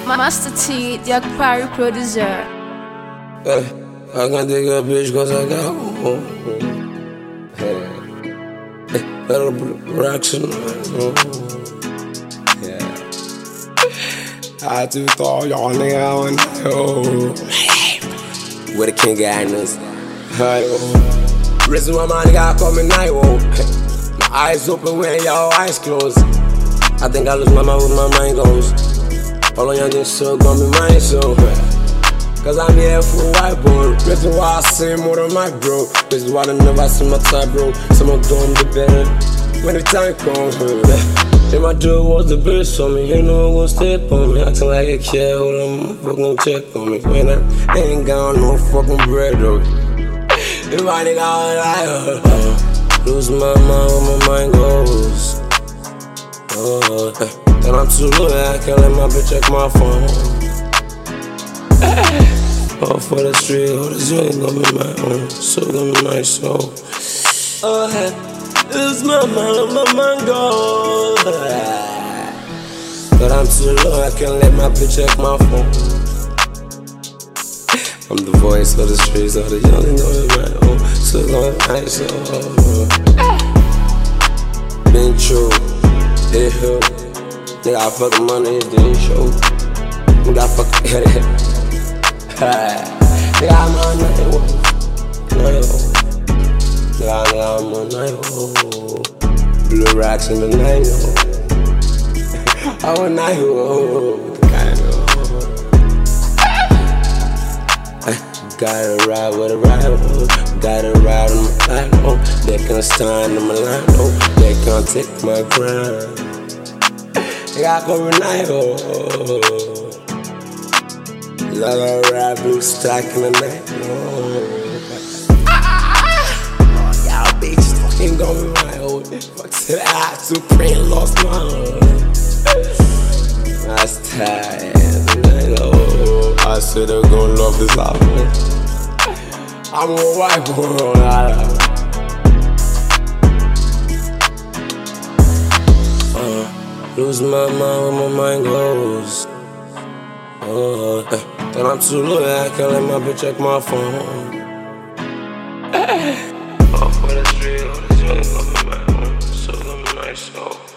Master T, the Akpari producer. I can't take a bitch cause I got home. Little rocks in I too thought y'all nigga one where the king guidance. Reason why my nigga call me night. My eyes open when y'all eyes closed. I think I lose my mind where my mind goes. All on y'all just so gonna be mine so. Cause I'm here for a white boy. Reason why I say more than my bro. Reason why I never see my type bro. Someone doing the better when the time comes. If my dude was the bitch for me, you know I'm gonna step on me. Acting like a kid, hold on, fucking check on me. When I ain't got no fucking bread though. If my nigga all like lose my mind where my mind goes. And I'm too low, I can't let my bitch check my phone. All for the street, all this joint gonna be my own. So gonna be my soul. Lose my mind where my mind goes. But I'm too low, I can't let my bitch check my phone. I'm the voice of the streets, all the young know it my own. So gonna be my soul. Been true, it help. Nigga, I fucking money, it's the show. Nigga, I fucking head it. Nigga, I'm on night. Nigga, I'm on night. Blue rocks in the night. I'm on night. Gotta ride with a ride. Gotta ride on my line. They can't stand on my line. They can't take my grind. I go night, Lala rap blue stack in the night, y'all bitches fucking going my old. Fuck said I Supreme lost my That's tired, I said they're gonna love this album. I'm a white boy, lose my mind where my mind goes. And I'm too low, I can't let my bitch check my phone. All for the street, all this young love in my own. So let me my soul.